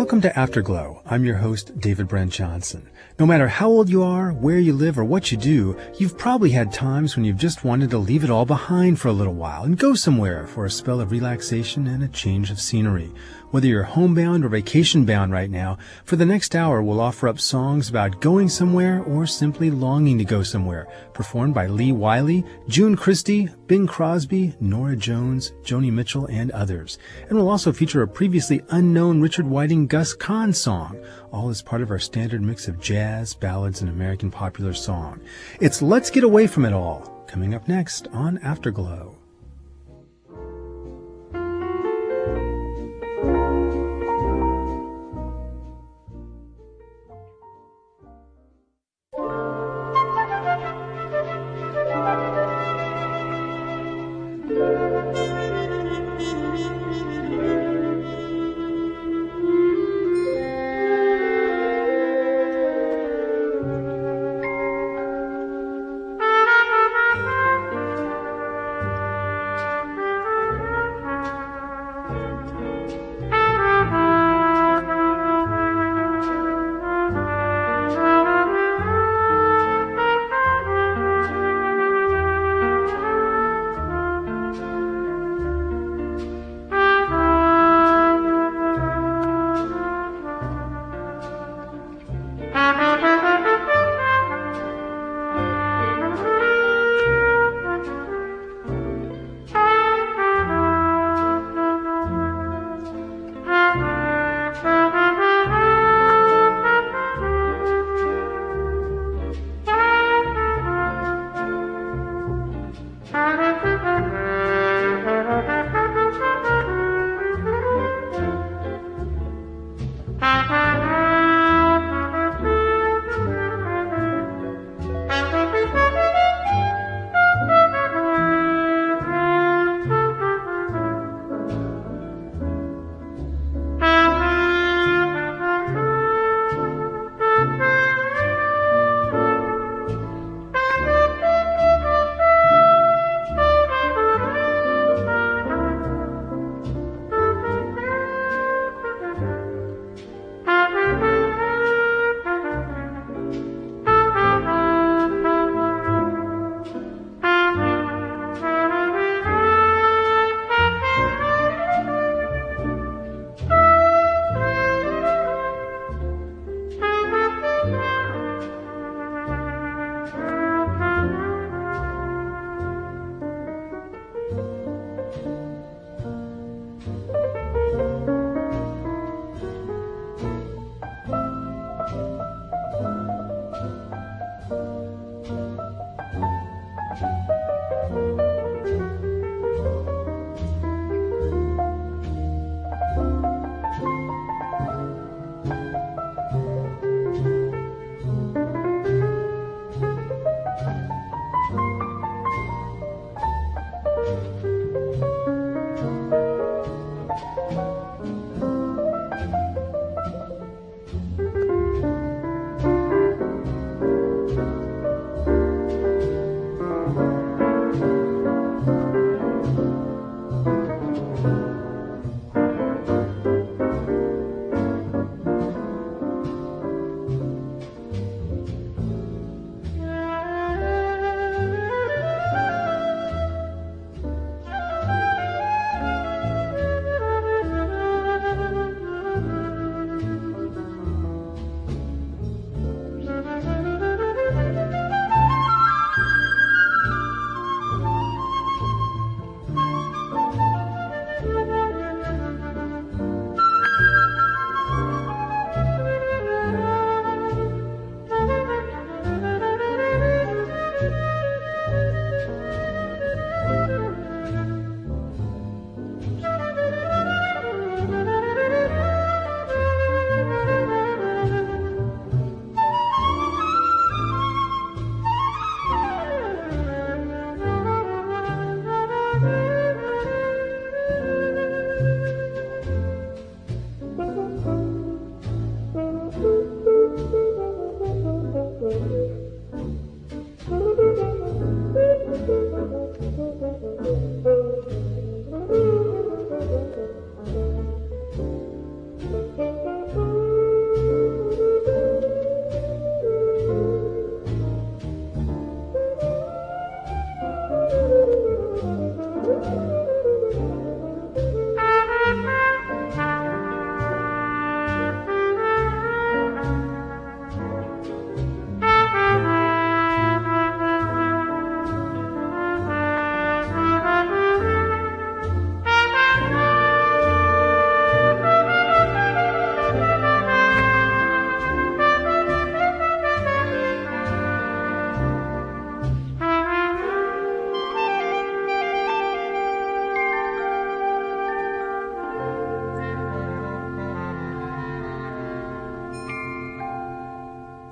Welcome to Afterglow. I'm your host, David Brent Johnson. No matter how old you are, where you live, or what you do, you've probably had times when you've just wanted to leave it all behind for a little while and go somewhere for a spell of relaxation and a change of scenery. Whether you're homebound or vacation-bound right now, for the next hour we'll offer up songs about going somewhere or simply longing to go somewhere, performed by Lee Wiley, June Christie, Bing Crosby, Nora Jones, Joni Mitchell, and others. And we'll also feature a previously unknown Richard Whiting Gus Kahn song, all as part of our standard mix of jazz, ballads, and American popular song. It's Let's Get Away From It All, coming up next on Afterglow.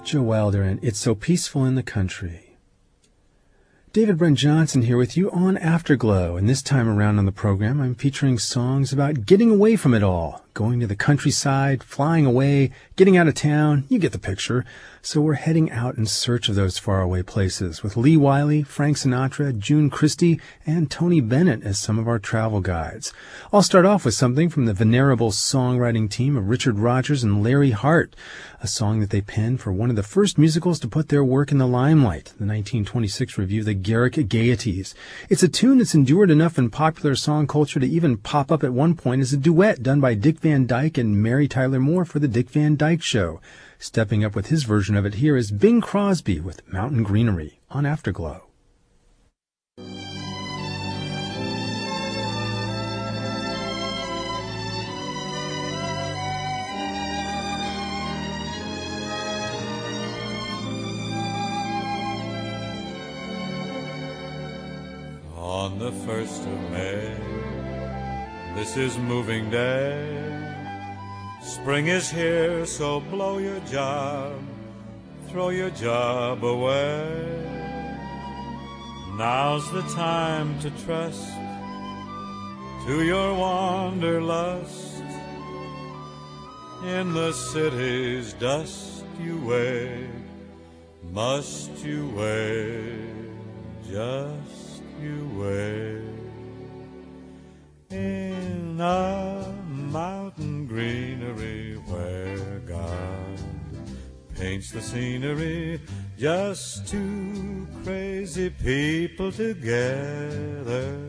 Joe Wilder and It's So Peaceful in the Country. David Brent Johnson here with you on Afterglow, and this time around on the program I'm featuring songs about getting away from it all, going to the countryside, flying away, getting out of town, you get the picture. So we're heading out in search of those faraway places with Lee Wiley, Frank Sinatra, June Christy, and Tony Bennett as some of our travel guides. I'll start off with something from the venerable songwriting team of Richard Rodgers and Larry Hart, a song that they penned for one of the first musicals to put their work in the limelight, the 1926 review, The Garrick Gaieties. It's a tune that's endured enough in popular song culture to even pop up at one point as a duet done by Dick Van Dyke and Mary Tyler Moore for The Dick Van Dyke Show. Stepping up with his version of it here is Bing Crosby with Mountain Greenery on Afterglow. On the 1st of May, this is moving day. Spring is here, so blow your job, throw your job away. Now's the time to trust to your wanderlust. In the city's dust you wait, must you wait, just you wait. In a mountain greenery where God paints the scenery, just two crazy people together.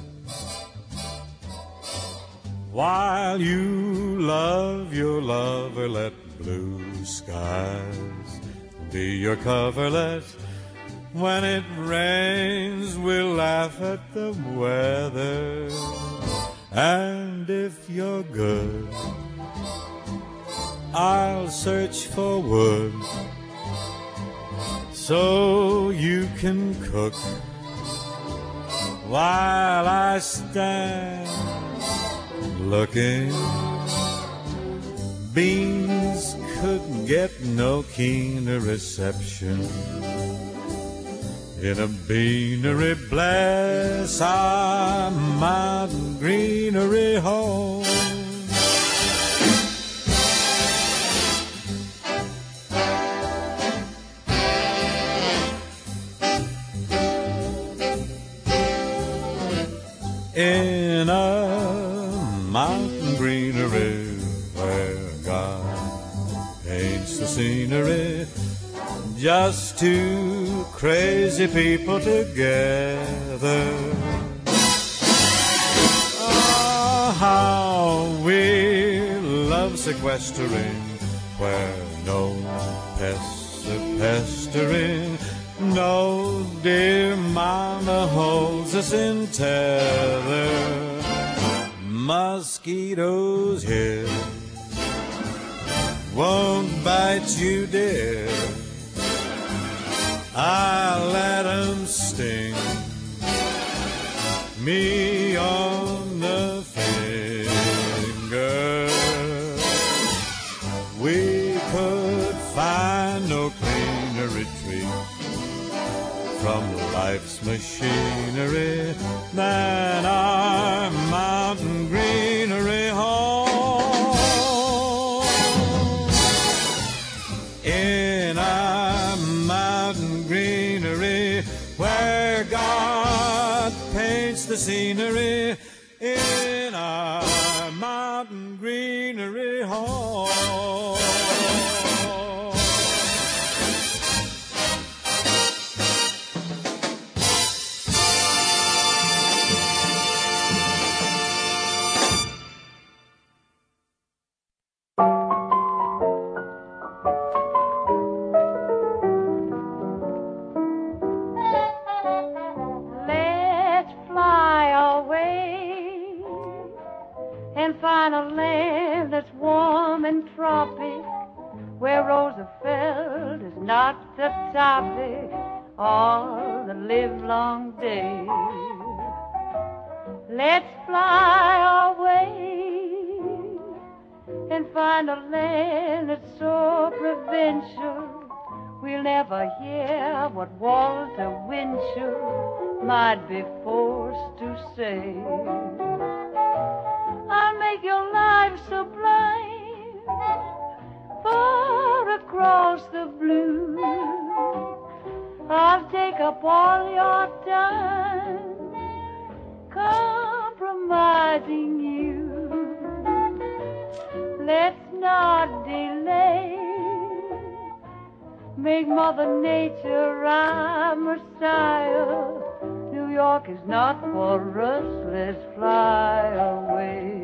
While you love your lover, let blue skies be your coverlet. When it rains, we'll laugh at the weather. And if you're good, I'll search for wood so you can cook while I stand looking. Beans could get no keener reception in a beanery. Bless our mountain greenery home. In a mountain greenery where God paints the scenery, just two crazy people together. Oh, how we love sequestering where no pests are pestering. No dear mama holds us in tether. Mosquitoes here won't bite you, dear. I'll let 'em sting me on the finger. We could find no cleaner retreat from life's machinery than our mountain greenery home. In our mountain greenery where God paints the scenery, in our mountain greenery home. Find a land that's warm and tropic, where Roosevelt is not the topic all the livelong day. Let's fly away and find a land that's so provincial, we'll never hear what Walter Winchell might be forced to say. I'll make your life sublime, far across the blue. I'll take up all your time, compromising you. Let's not delay, make Mother Nature our Messiah. New York is not for us, let's fly away.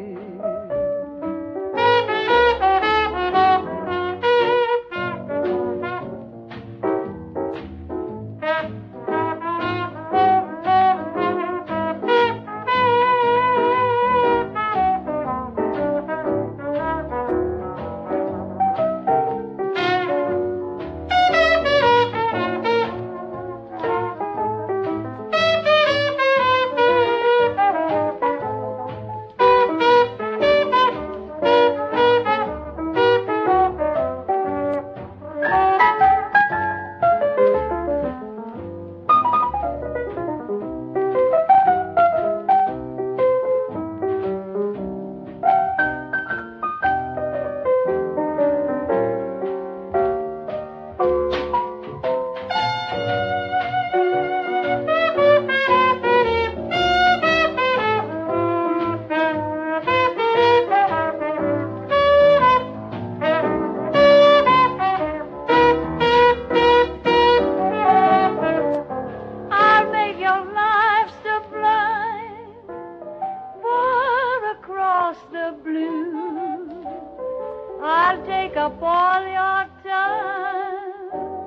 I'll take up all your time,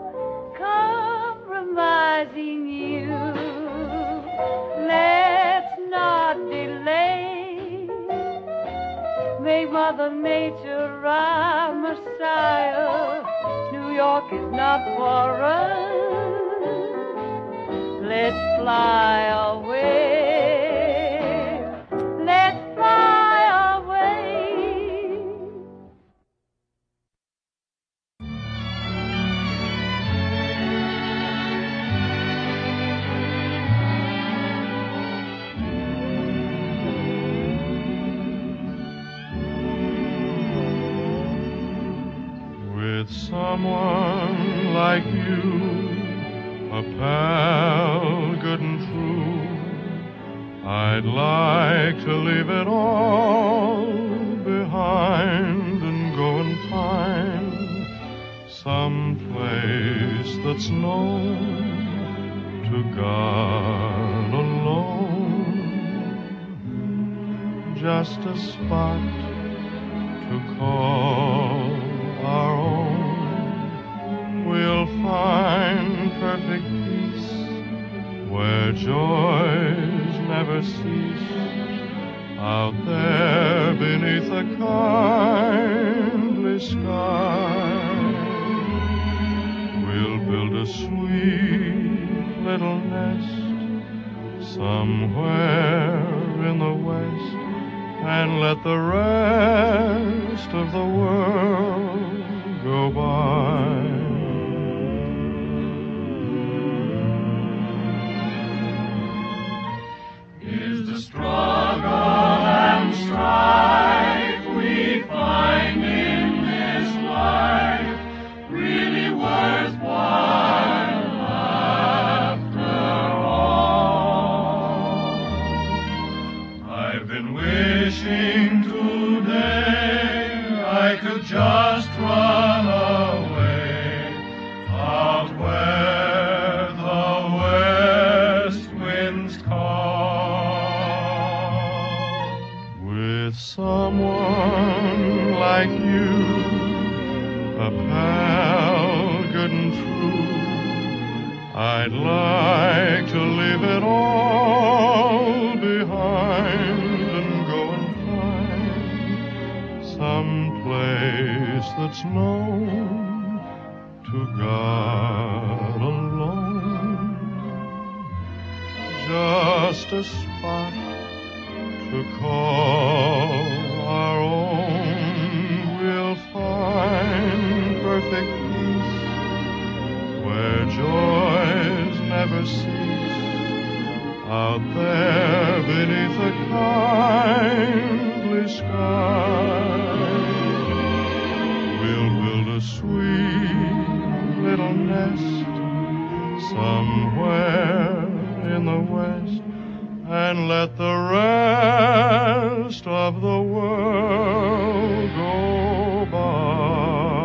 compromising you. Let's not delay, make Mother Nature our Messiah. New York is not for us, let's fly away. Let's fly away. With someone like you, a pal good and true, I'd like to leave it all behind and go and find some place that's known to God alone, just a spot to call our own. We'll find perfect peace where joys never cease, out there beneath a kindly sky. We'll build a sweet little nest somewhere in the west, and let the rest of the world go by. Is the struggle and strife we find in this life really worthwhile after all? I've been wishing today I could just run away out where the west winds call. With someone like you, a pal good and true, I'd like to leave it all behind and go and find some place that's known to God alone, just a spot to call our own. We'll find perfect peace out there beneath the kindly sky. We'll build a sweet little nest somewhere in the west and let the rest of the world go by.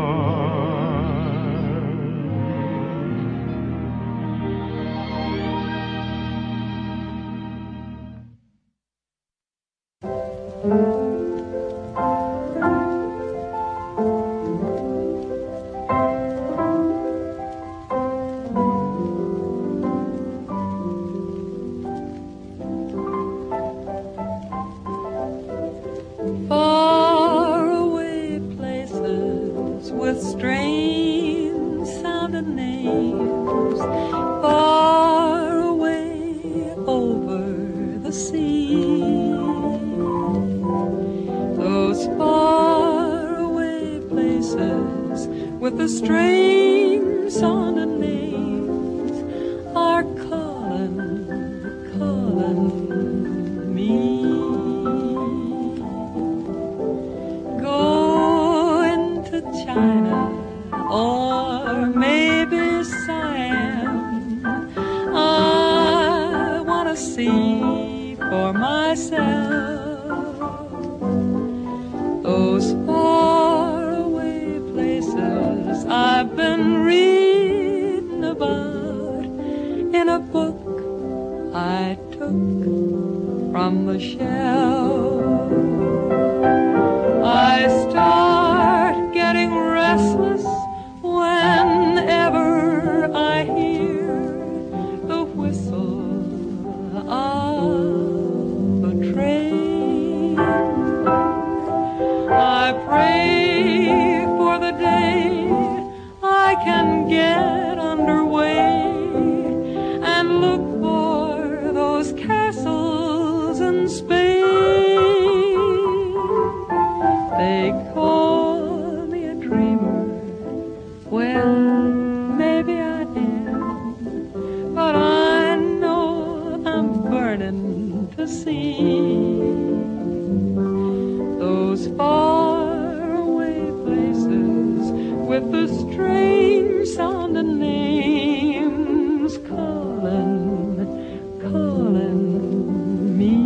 Far away places with strange sounding names, far away over the sea. Those far away places with the strange sounding names are calling, calling me. China or maybe Siam, I want to see for myself those faraway places I've been reading about in a book I took from the shelf. I start getting restless whenever I hear the whistle of a train. I pray for the day I can get underway and look for those castles in Spain. They call me a dreamer. Well, maybe I am, but I know I'm burning to see those faraway places with the strange sounding names calling, calling me.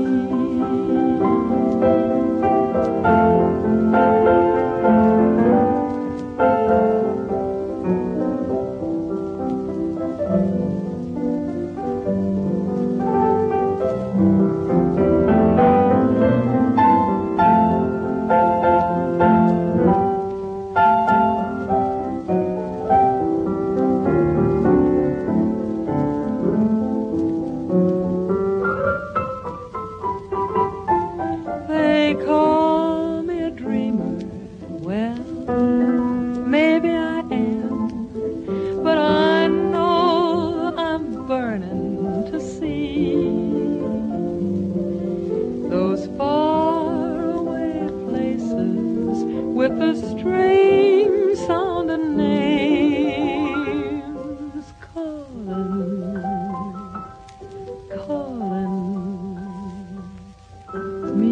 They call me a dreamer. Well, maybe I am, but I know I'm burning to see those faraway places with the strange sounding names calling, calling me.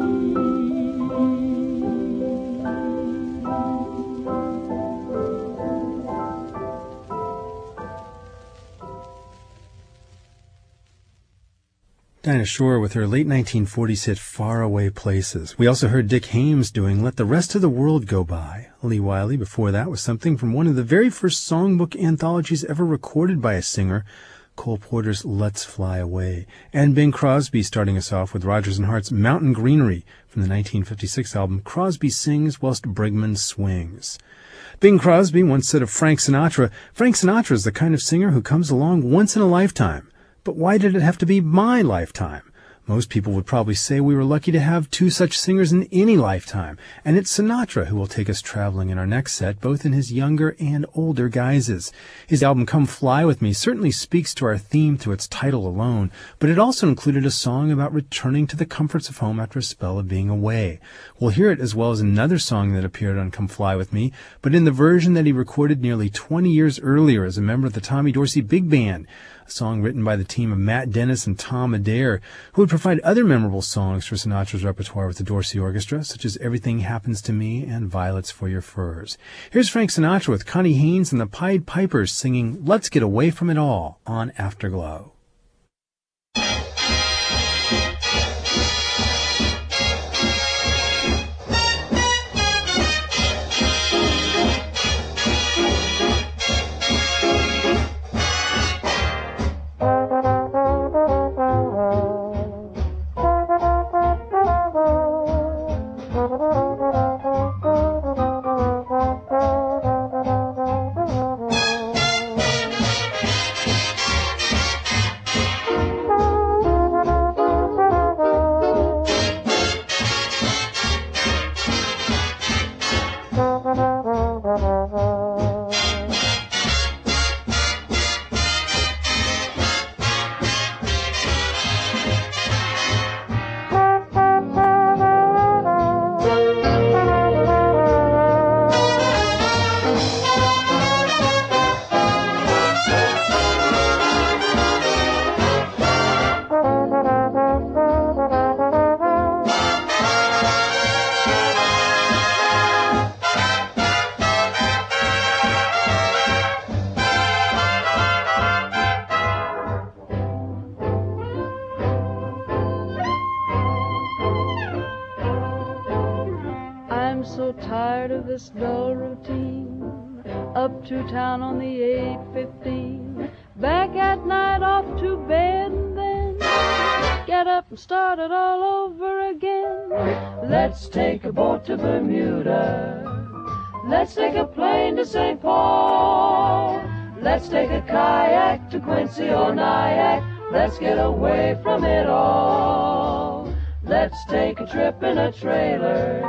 Dinah Shore with her late 1940s hit Far Away Places. We also heard Dick Haymes doing Let the Rest of the World Go By. Lee Wiley before that was something from one of the very first songbook anthologies ever recorded by a singer, Cole Porter's Let's Fly Away. And Bing Crosby starting us off with Rodgers and Hart's Mountain Greenery from the 1956 album Crosby Sings Whilst Brigman Swings. Bing Crosby once said of Frank Sinatra is the kind of singer who comes along once in a lifetime. But why did it have to be my lifetime? Most people would probably say we were lucky to have two such singers in any lifetime, and it's Sinatra who will take us traveling in our next set, both in his younger and older guises. His album Come Fly With Me certainly speaks to our theme through its title alone, but it also included a song about returning to the comforts of home after a spell of being away. We'll hear it as well as another song that appeared on Come Fly With Me, but in the version that he recorded nearly 20 years earlier as a member of the Tommy Dorsey Big Band. a song written by the team of Matt Dennis and Tom Adair, who would provide other memorable songs for Sinatra's repertoire with the Dorsey Orchestra, such as Everything Happens to Me and Violets for Your Furs. Here's Frank Sinatra with Connie Haynes and the Pied Pipers singing Let's Get Away From It All on Afterglow. Dull routine, up to town on the 8:15, back at night off to bed, and then get up and start it all over again. Let's take a boat to Bermuda, let's take a plane to St. Paul, let's take a kayak to Quincy or Nyack, let's get away from it all. Let's take a trip in a trailer,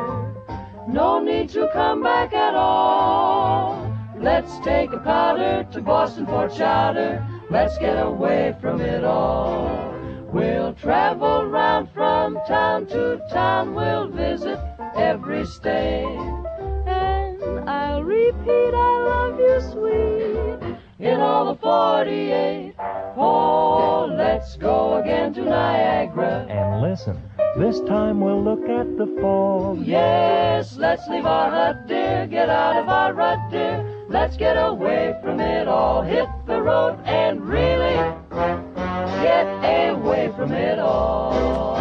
no need to come back at all. Let's take a powder to Boston for chowder. Let's get away from it all. We'll travel round from town to town. We'll visit every state. And I'll repeat, I love you, sweet, in all the 48. Oh, let's go again to Niagara. And listen, this time we'll look at the falls. Yes, let's leave our hut, dear, get out of our rut, dear. Let's get away from it all, hit the road and really get away from it all.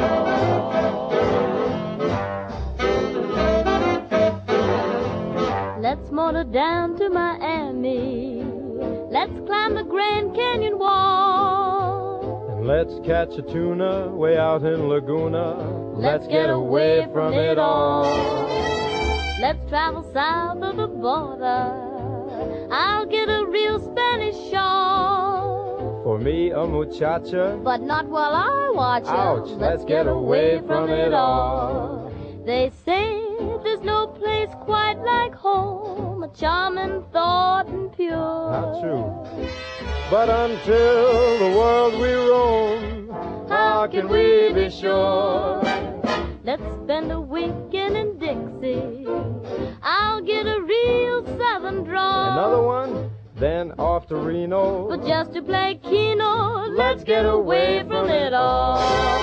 Let's motor down to Miami. Let's climb the Grand Canyon Wall. And let's catch a tuna way out in Laguna. Let's get away from it all. Let's travel south of the border. I'll get a real Spanish shawl. For me, a muchacha. But not while I watch her. Ouch, let's get away from it all. They say there's no place quite like home, a charming thought and pure. Not true. But until the world we roam, how can we be sure? Let's spend a weekend in Dixie. I'll get a real southern drawl. Another one? Then off to Reno. But just to play Keno, let's get away from it all.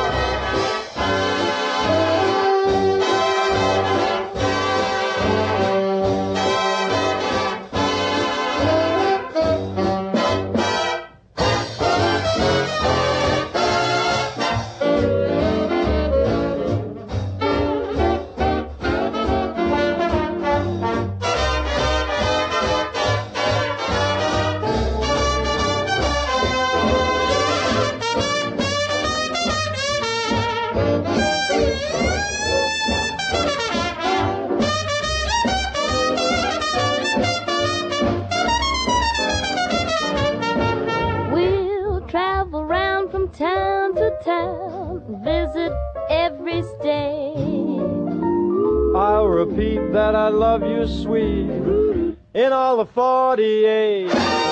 Town to town, visit every state. I'll repeat that I love you, sweet, in all the 48.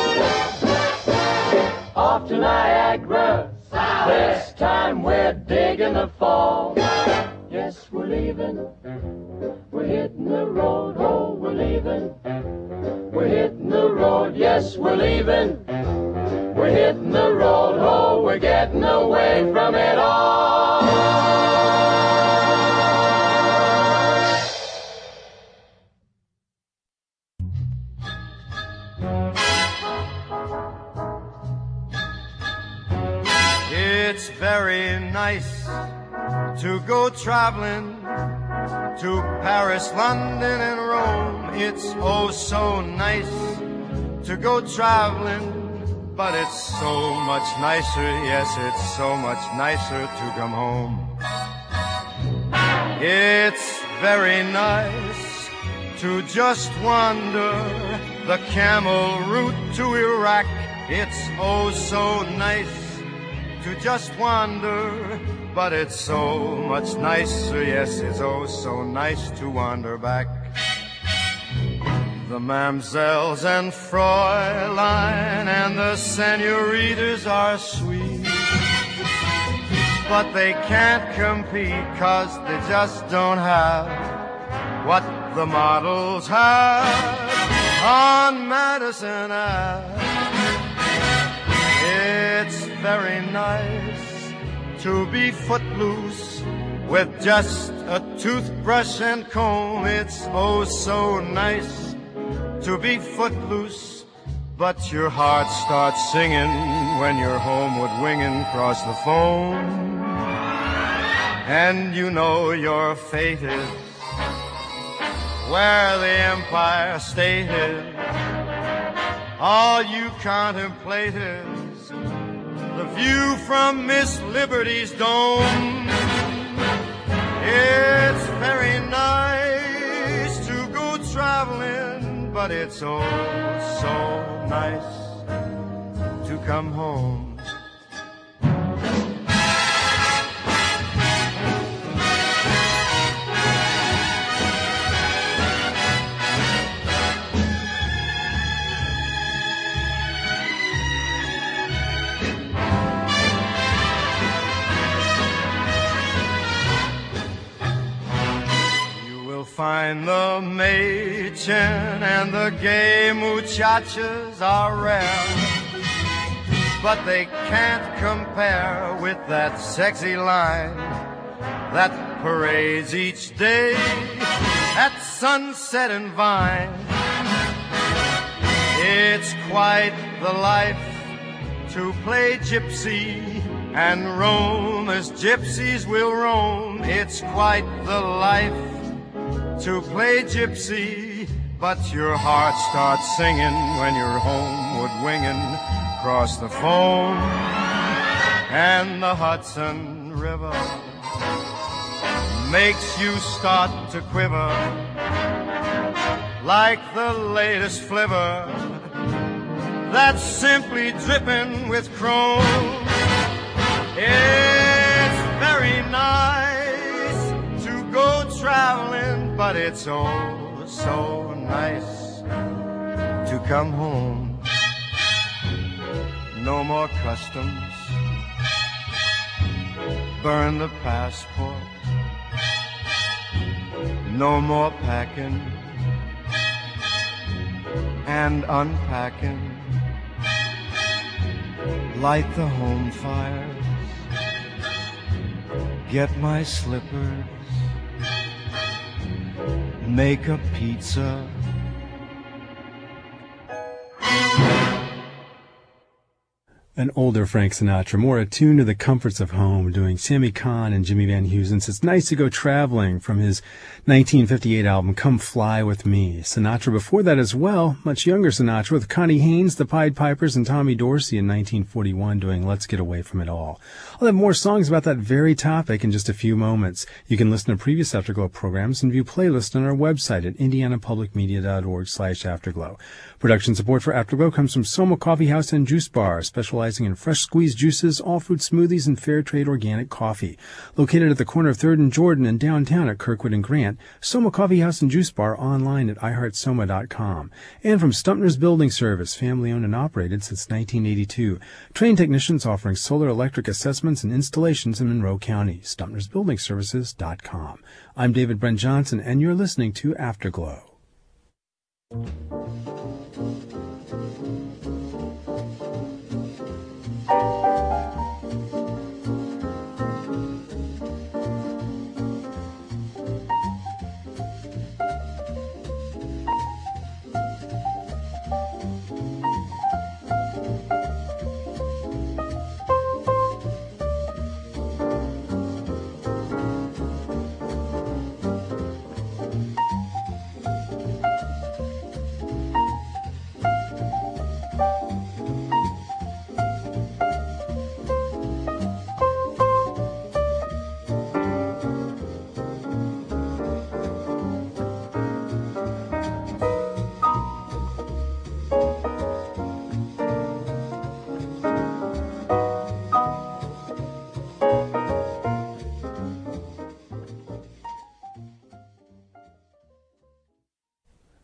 Off to Niagara, this time we're digging the fall. Yes, we're leaving, we're hitting the road. Oh, we're leaving, we're hitting the road. Yes, we're leaving, we're hitting the road. getting away from it all. It's very nice to go traveling to Paris, London, and Rome. It's oh so nice to go traveling, but it's so much nicer, yes, it's so much nicer to come home. It's very nice to just wander the camel route to Iraq. It's oh so nice to just wander, but it's so much nicer, yes, it's oh so nice to wander back. The mamselles and Fräulein and the senoritas are sweet, but they can't compete 'cause they just don't have what the models have on Madison Ave. It's very nice to be footloose with just a toothbrush and comb. It's oh so nice to be footloose, but your heart starts singing when you're homeward winging across the foam. And you know your fate is where the Empire State is. All you contemplate is the view from Miss Liberty's dome. It's very nice to go traveling, but it's oh so nice to come home. Find the Mädchen and the gay muchachas are rare, but they can't compare with that sexy line that parades each day at Sunset and Vine. It's quite the life to play gypsy and roam as gypsies will roam. It's quite the life to play gypsy, but your heart starts singing when you're homeward winging across the foam. And the Hudson River makes you start to quiver like the latest flivver that's simply dripping with chrome. It's very nice to go traveling, but it's oh so nice to come home. No more customs, burn the passport. No more packing and unpacking. Light the home fires, get my slippers, make a pizza. An older Frank Sinatra, more attuned to the comforts of home, doing Sammy Cahn and Jimmy Van Heusen's It's Nice to Go Traveling from his 1958 album Come Fly With Me. Sinatra before that as well, much younger Sinatra with Connie Haynes, the Pied Pipers, and Tommy Dorsey in 1941 doing Let's Get Away From It All. I'll have more songs about that very topic in just a few moments. You can listen to previous Afterglow programs and view playlists on our website at indianapublicmedia.org/Afterglow. Production support for Afterglow comes from Soma Coffee House and Juice Bar, specializing in fresh squeezed juices, all fruit smoothies, and fair trade organic coffee. Located at the corner of 3rd and Jordan and downtown at Kirkwood and Grant, Soma Coffee House and Juice Bar online at iHeartSoma.com. And from Stumpner's Building Service, family owned and operated since 1982. Trained technicians offering solar electric assessments and installations in Monroe County. StumpnersBuildingServices.com. I'm David Brent Johnson, and you're listening to Afterglow.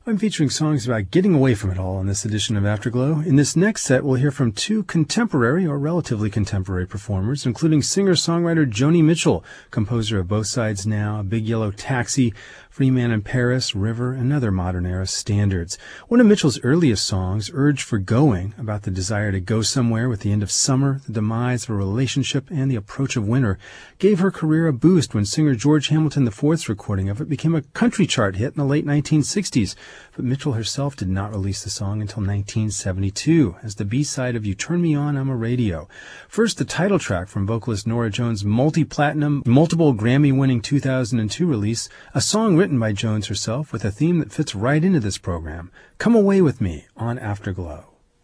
I'm featuring songs about getting away from it all in this edition of Afterglow. In this next set, we'll hear from two contemporary or relatively contemporary performers, including singer-songwriter Joni Mitchell, composer of Both Sides Now, Big Yellow Taxi, Free Man in Paris, River, and other modern-era standards. One of Mitchell's earliest songs, Urge for Going, about the desire to go somewhere with the end of summer, the demise of a relationship, and the approach of winter, gave her career a boost when singer George Hamilton IV's recording of it became a country chart hit in the late 1960s. But Mitchell herself did not release the song until 1972 as the B-side of You Turn Me On, I'm a Radio. First, the title track from vocalist Norah Jones' multi-platinum, multiple Grammy-winning 2002 release, a song written by Jones herself with a theme that fits right into this program, Come Away With Me on Afterglow.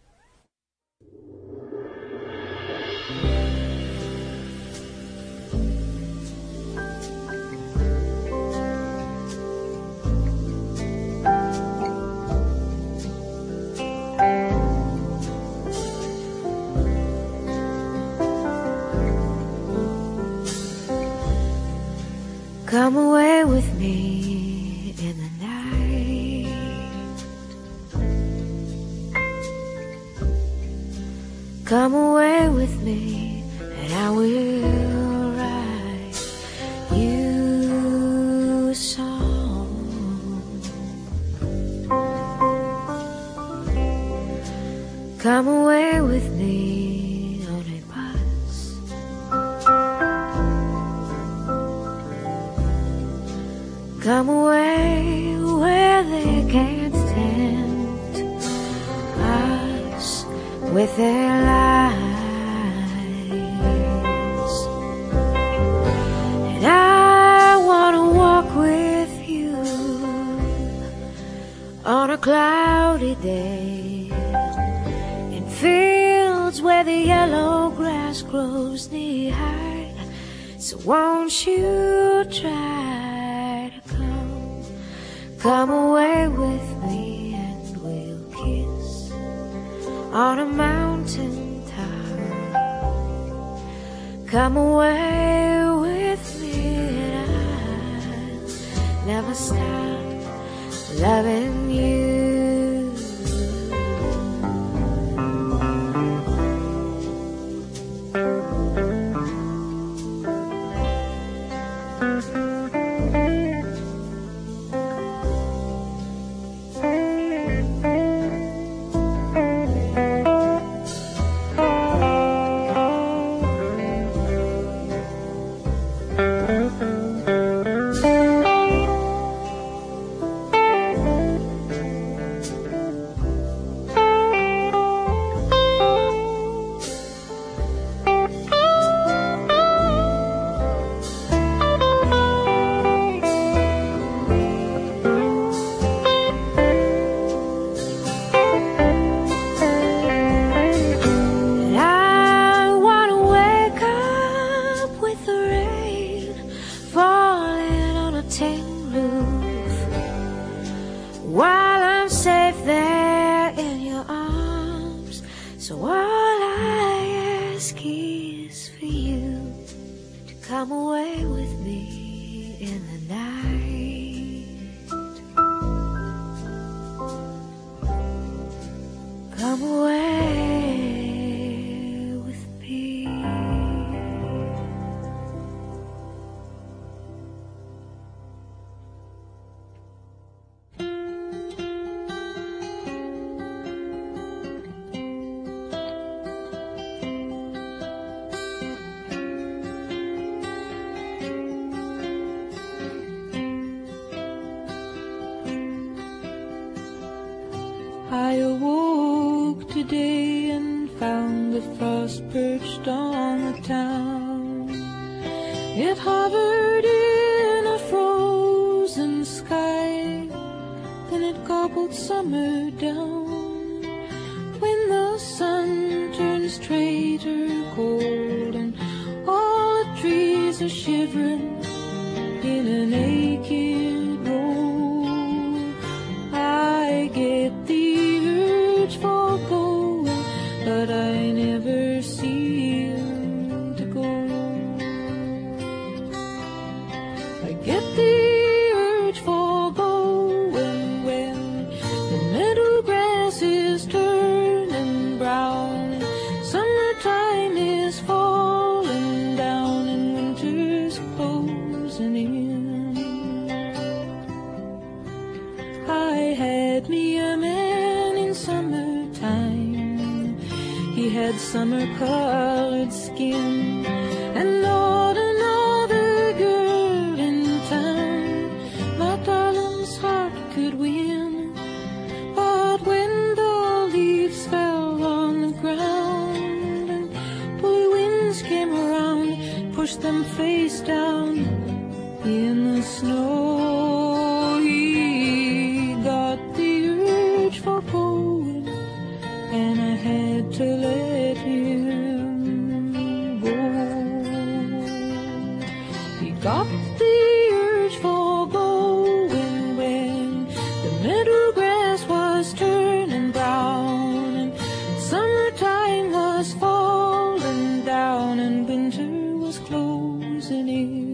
Come away with me in the night. Come away with me and I will write you a song. Come away with me on a bus. Come away where they can't tempt us with their lies. And I want to walk with you on a cloudy day in fields where the yellow grass grows knee high. So won't you try to come away with me and we'll kiss on a mountain top. Come away with me and I'll never stop loving you. I awoke today and found the frost perched on the town. It hovered in a frozen sky, then it gobbled summer down. When the sun turns traitor cold and all the trees are shivering in a naked row, I get the for going, but I never seem to go. I get the urge for going when She had summer-colored skin, and not another girl in town my darling's heart could win. But when the leaves fell on the ground and bully winds came around, pushed them face down in the snow, he got the urge for going, and I had to let him go. He got the urge for going when the meadow grass was turning brown and summertime was falling down and winter was closing in.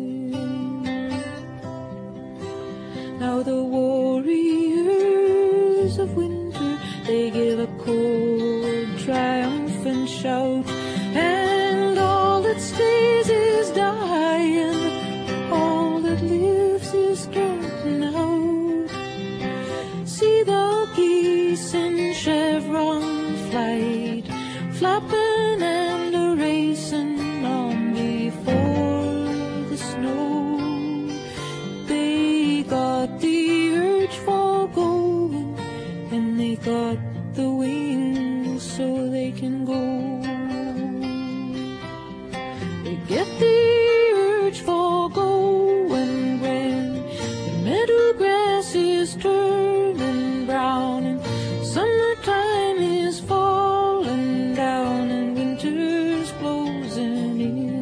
Now the warriors of winter, they give a cold, triumphant shout, and all that stays is dying, all that lives is getting out. See the geese in chevron flight, flapping and a-racing on before the snow. They got the urge for going, and they got the wings so they can go. They get the urge for going when the meadow grass is turning brown and summertime is falling down and winter's closing in.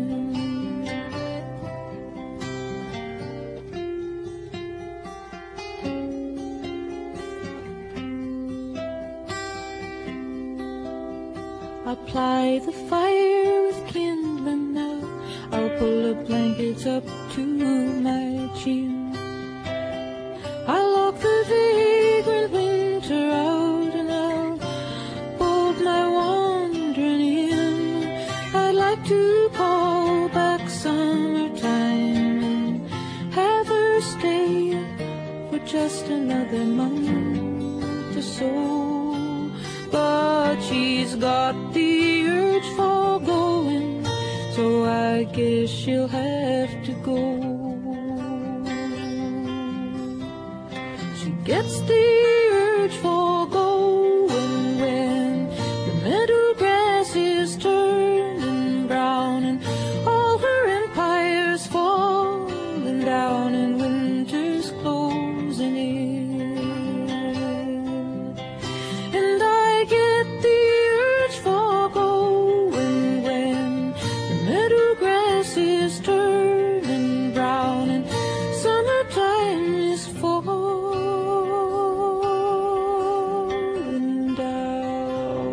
Apply the fire with kindling now, I'll pull the blankets up to my chin. I'll lock the vagrant winter out and I'll bolt my wandering in. I'd like to call back summertime and have her stay for just another month or so. But she's got the urge for going, so I guess she'll have to go. She gets the urge for going when the meadow grass is turning brown and all her empire's falling down and winter's closing in. And I get the urge for going when the meadow grass is turning brown and summertime is falling down.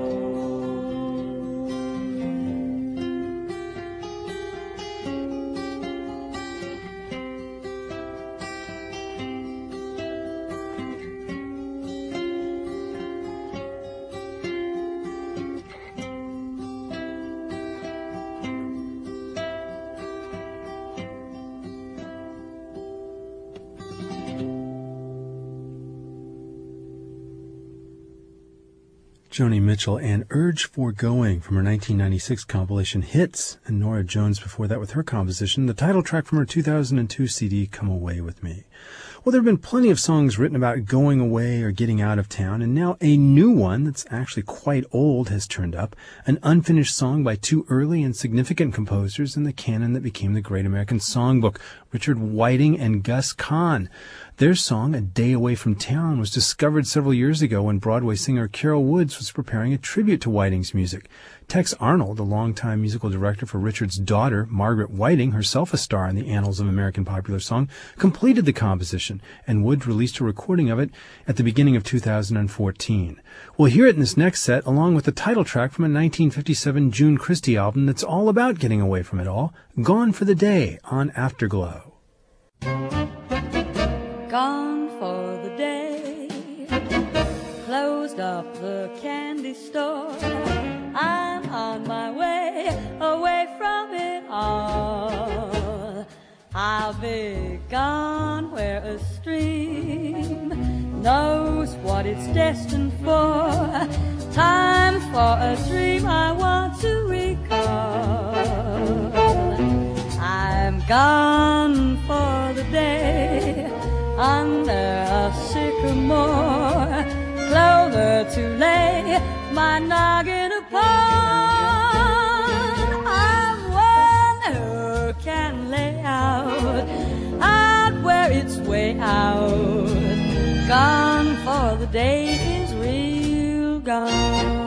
Joni Mitchell and Urge for Going from her 1996 compilation Hits, and Nora Jones before that with her composition, the title track from her 2002 CD, Come Away With Me. Well, there have been plenty of songs written about going away or getting out of town, and now a new one that's actually quite old has turned up, an unfinished song by two early and significant composers in the canon that became the Great American Songbook, Richard Whiting and Gus Kahn. Their song, A Day Away from Town, was discovered several years ago when Broadway singer Carol Woods was preparing a tribute to Whiting's music. Tex Arnold, the longtime musical director for Richard's daughter, Margaret Whiting, herself a star in the annals of American popular song, completed the composition, and Woods released a recording of it at the beginning of 2014. We'll hear it in this next set, along with the title track from a 1957 June Christie album that's all about getting away from it all, Gone for the Day on Afterglow. Gone for the day, closed up the candy store. I'm on my way, away from it all. I'll be gone where a stream knows what it's destined for. Time for a dream I want. gone for the day under a sycamore, clover to lay my noggin upon. I'm one who can lay out where it's way out. Gone for the day is real gone.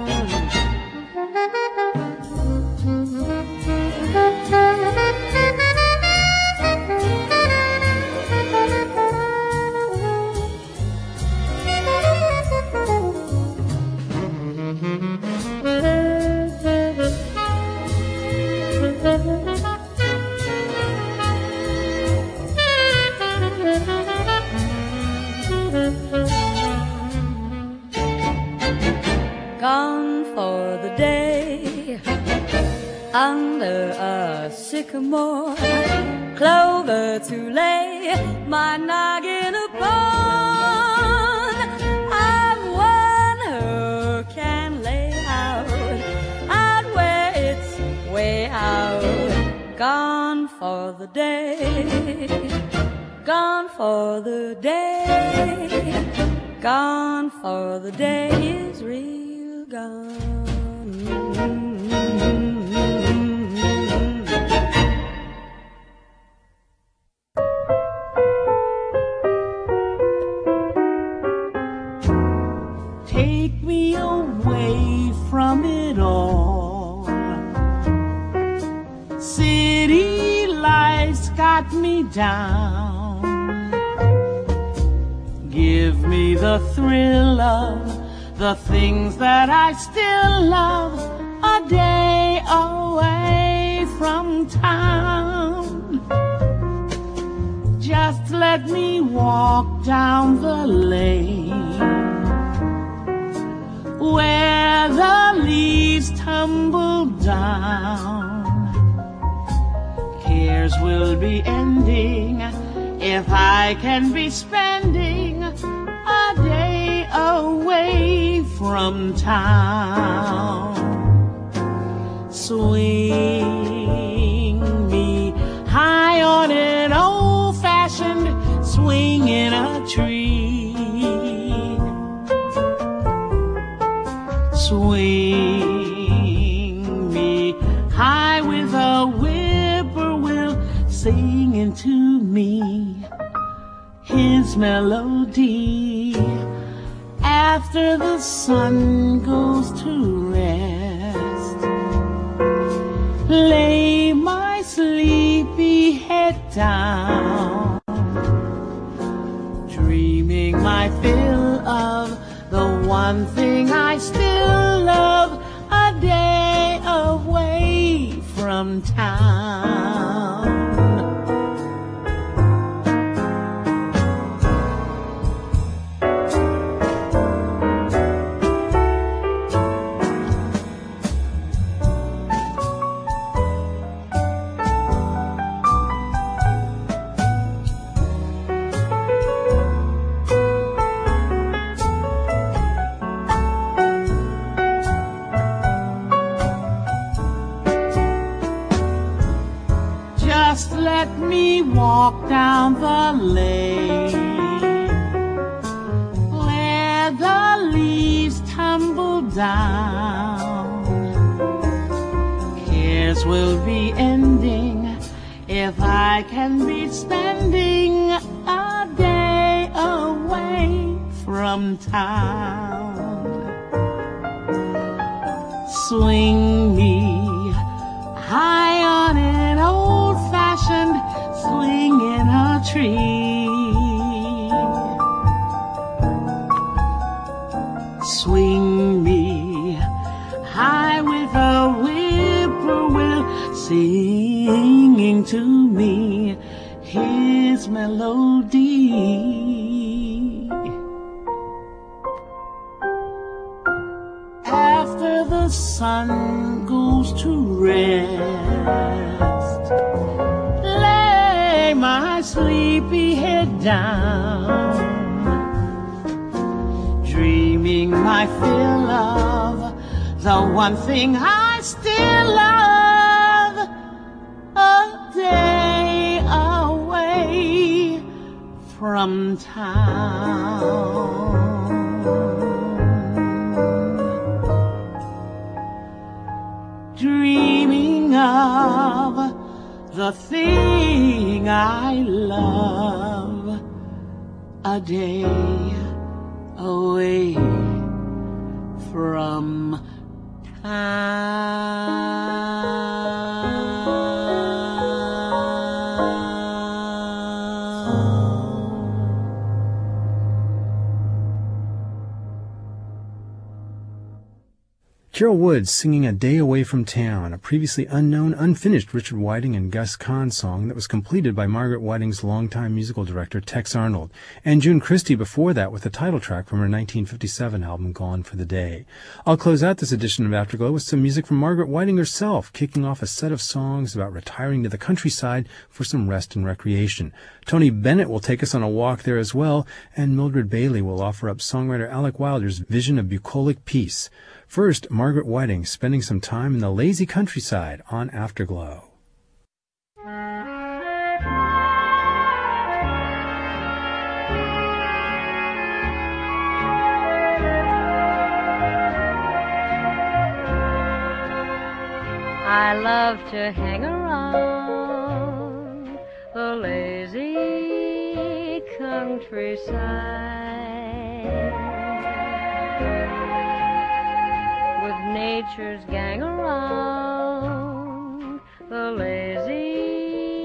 Gone for the day under a sycamore, clover to lay my noggin upon. I'm one who can lay out where it's way out. Gone for the day, gone for the day, gone for the day is real gone. Take me away from it all. City life's got me down. Give me the thrill of the things that I still love, a day away from town. Just let me walk down the lane where the leaves tumble down. Cares will be ending if I can be spending a day away from town. Swing me high on an old-fashioned swing in a tree. Swing me high with a whippoorwill singing to me his melody. After the sun goes to rest, lay my sleepy head down, dreaming my fill of the one thing I still love, a day away from town. Just let me walk down the lane where the leaves tumble down. Cares will be ending if I can be spending a day away from town. Swing me high on an old-fashioned swing in a tree. Swing me high with a whippoorwill singing to me his melody. After the sun goes to rest, lay my sleepy head down, dreaming my fill of the one thing I still love, a day from town. Dreaming of the thing I love, a day away from Carol Woods singing A Day Away from Town, a previously unknown, unfinished Richard Whiting and Gus Kahn song that was completed by Margaret Whiting's longtime musical director Tex Arnold, and June Christy before that with the title track from her 1957 album Gone for the Day. I'll close out this edition of Afterglow with some music from Margaret Whiting herself, kicking off a set of songs about retiring to the countryside for some rest and recreation. Tony Bennett will take us on a walk there as well, and Mildred Bailey will offer up songwriter Alec Wilder's vision of bucolic peace. First, Margaret Whiting spending some time in the lazy countryside on Afterglow. I love to hang around the lazy countryside with nature's gang around the lazy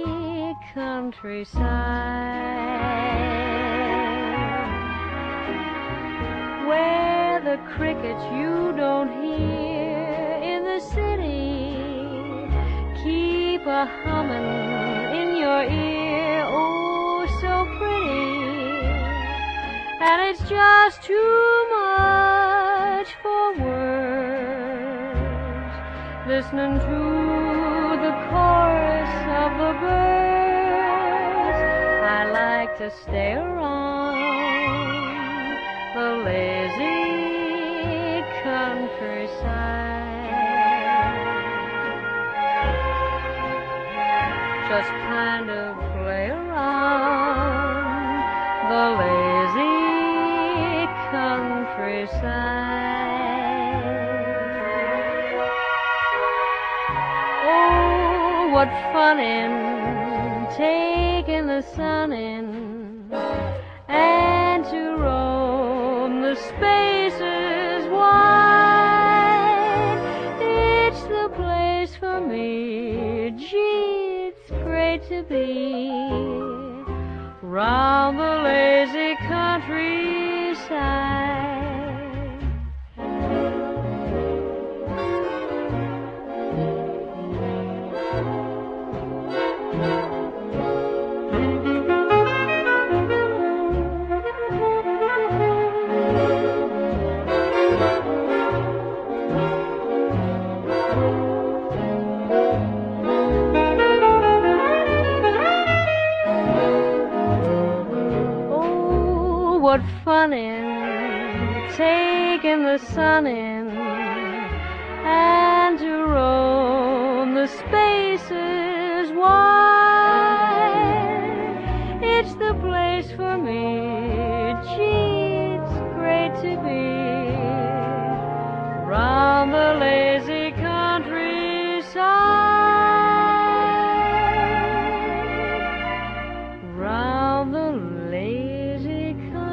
countryside where the crickets you don't hear in the city keep a humming in your ear, oh so pretty, and it's just too much for words, listening to the chorus of the birds. I like to stay around the lazy countryside, just kind of play around the lazy countryside. Oh, what fun in taking the sun in and to roam the spaces wide. It's the place for me, gee, great to be round the lazy countryside. What fun in taking the sun in and to roam the spaces wide. It's the place for me, gee, it's great to be round the lazy countryside, round the lazy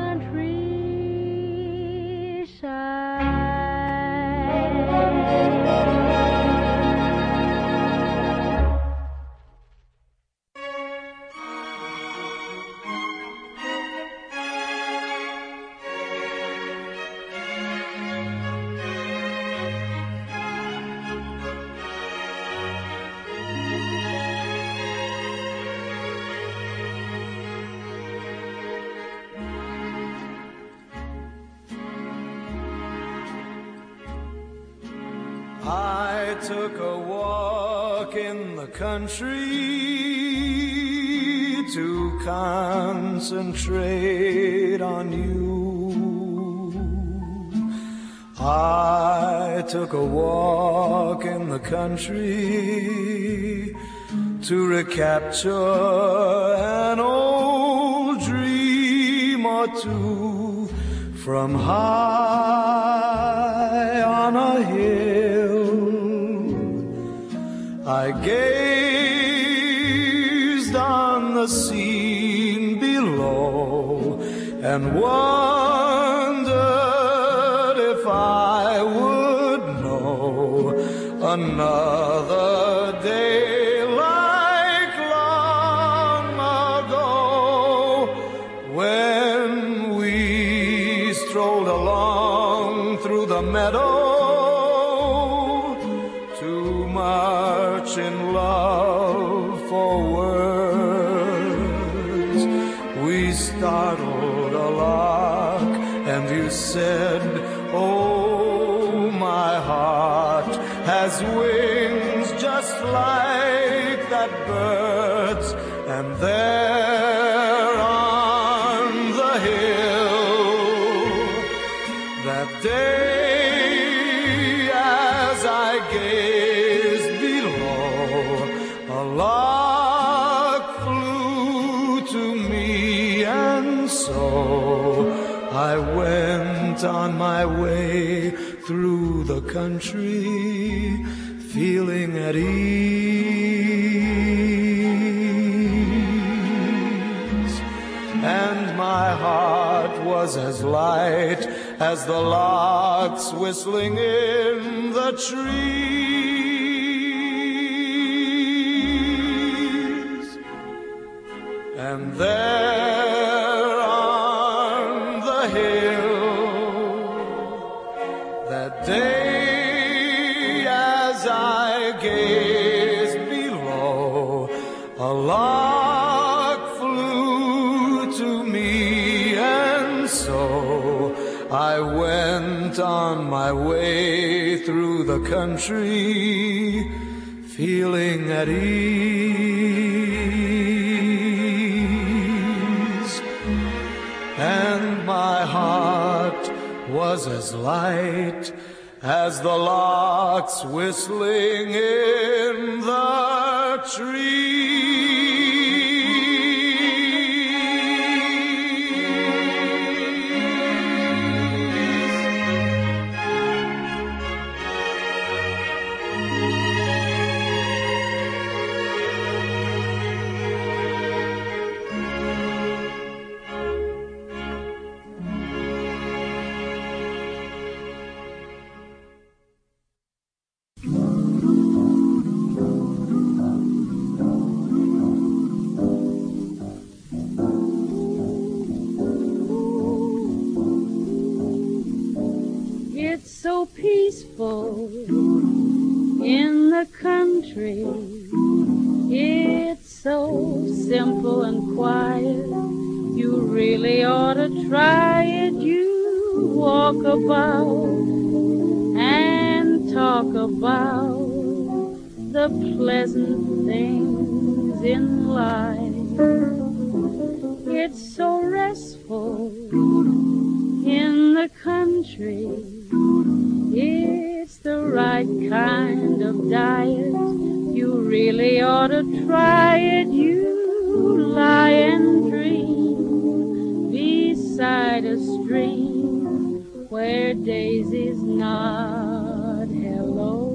I took a walk in the country to concentrate on you. I took a walk in the country to recapture an old dream. or two from high on a hill. I gazed on the scene below and wondered if I would know another day like long ago when we strolled along through the meadow to march in love for words. We startled a lark and you said, oh, my heart has wings just like that bird's. And there on the hill that day as I gazed below, a lark flew to me, and so I went on my way through the country, feeling at ease. And my heart was as light as the larks whistling in the trees. And there on the hill that day as I gazed below, a lark flew to me, and so I went on my way through the country, feeling at ease. And my heart was as light as the larks whistling in the trees. So peaceful in the country, it's so simple and quiet, you really ought to try it. You walk about and talk about the pleasant things in life. It's so restful in the country, it's the right kind of diet, you really ought to try it. You lie and dream beside a stream where daisies nod hello.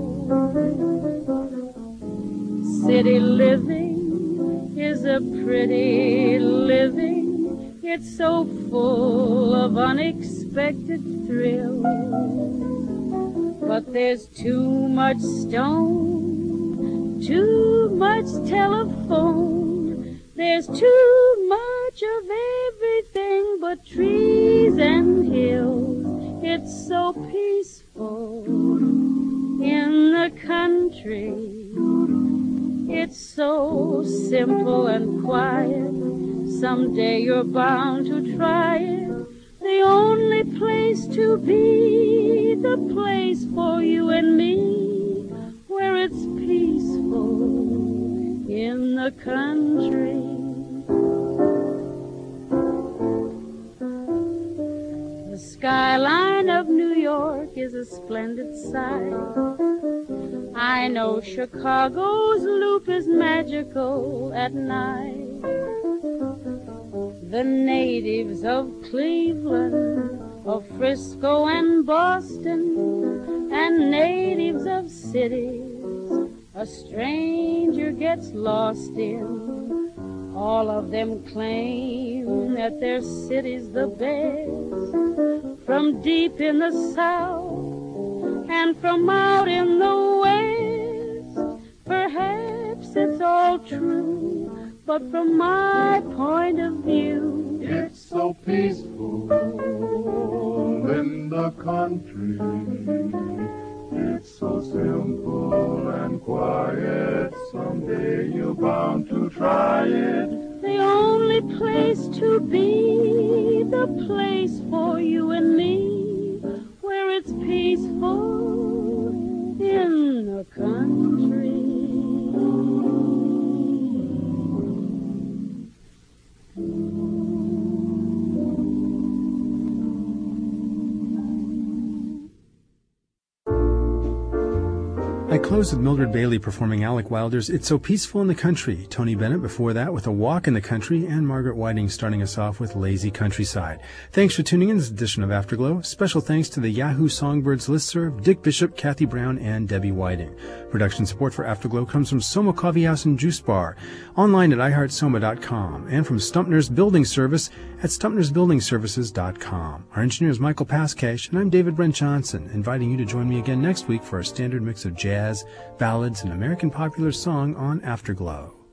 City living is a pretty living, it's so full of unexpected thrills. But there's too much stone, too much telephone, there's too much of everything but trees and hills. It's so peaceful in the country, it's so simple and quiet, someday you're bound to try it. The only place to be, the place for you and me, where it's peaceful in the country. The skyline of New York is a splendid sight. I know Chicago's loop is magical at night. the natives of Cleveland, of Frisco and Boston, and natives of cities a stranger gets lost in. All of them claim that their city's the best, from deep in the south and from out in the west. Perhaps it's all true, but from my point of view, it's so peaceful in the country. It's so simple and quiet. Someday you're bound to try it. The only place to be, the place for you and me, where it's peaceful in the country. I closed with Mildred Bailey performing Alec Wilder's It's So Peaceful in the Country, Tony Bennett before that with A Walk in the Country, and Margaret Whiting starting us off with Lazy Countryside. Thanks for tuning in this edition of Afterglow. Special thanks to the Yahoo Songbirds listserv, Dick Bishop, Kathy Brown, and Debbie Whiting. Production support for Afterglow comes from Soma Coffee House and Juice Bar, online at iHeartSoma.com, and from Stumpner's Building Service at StumpnersBuildingServices.com. Our engineer is Michael Pascash, and I'm David Brent Johnson, inviting you to join me again next week for our standard mix of jazz, ballads, and American popular song on Afterglow.